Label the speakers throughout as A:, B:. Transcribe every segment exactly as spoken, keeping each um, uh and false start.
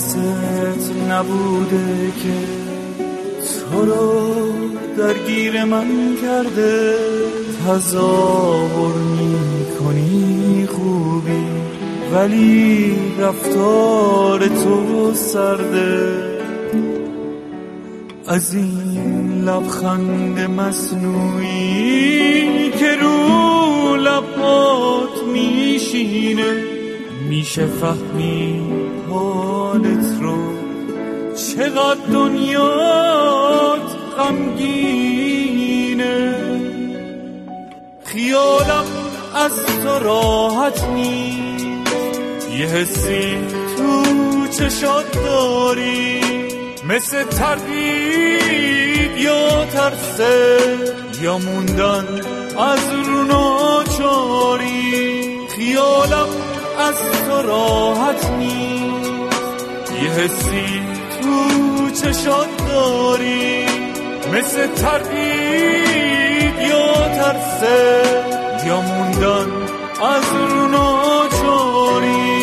A: حواست نبوده که تو رو درگیر من کرده؟ تظاهر میکنی خوبی ولی رفتار تو سرده. از این لبخند مصنوعی که رو لبات میشینه میشه فهمید حالت رو. چقدر دنیات غمگینه، خیالم از تو راحت نیست. یه حسی تو چشات داری مثل تردید یا ترسه یا موندن از رو ناچاری. خیالم از تو راحت نیست. یه حسی تو چشات داری مثل تردید یا ترسه یا موندن از رو ناچاری.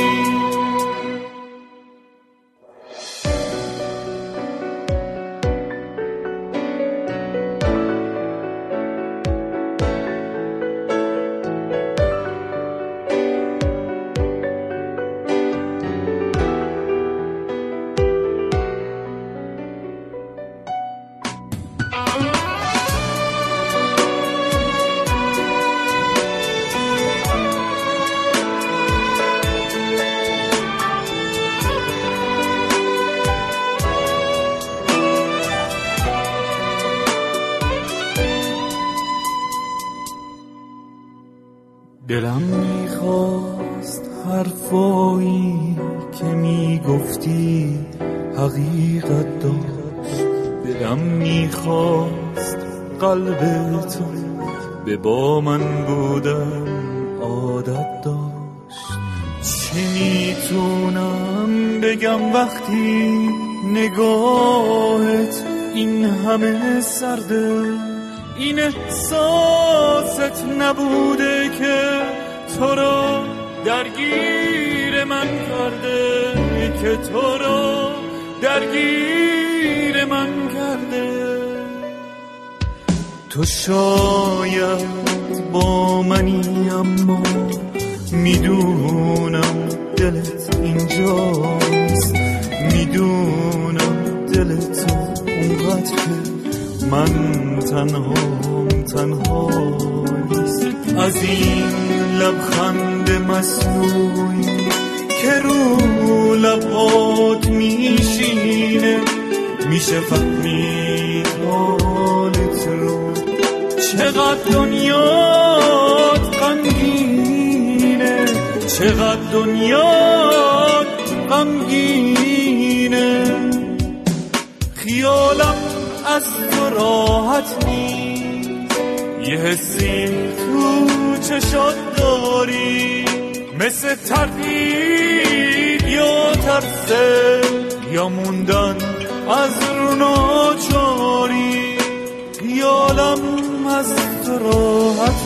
A: دلم میخواست حرفایی که میگفتی حقیقت داشت. دلم میخواست قلب تو به با من بودن عادت داشت. چی میتونم بگم وقتی نگاهت این همه سرده؟ این احساست نبوده که تو رو درگیر من کرده، که تو رو درگیر من کرده. تو شاید با منی اما میدونم دلت اینجاست. میدونم دلت اونقدر که من تنهام تنها نیست. از این لبخند مصنوعی که رو لبات میشینه میشه فهمید حالت رو. چقدر دنیات غمگینه، چقدر دنیات غمگینه. خیالم از تو راحت نیست. یه حسی تو چشات داری مثل تردید یا ترسه یا موندن از رو ناچاری. خیالم از تو راحت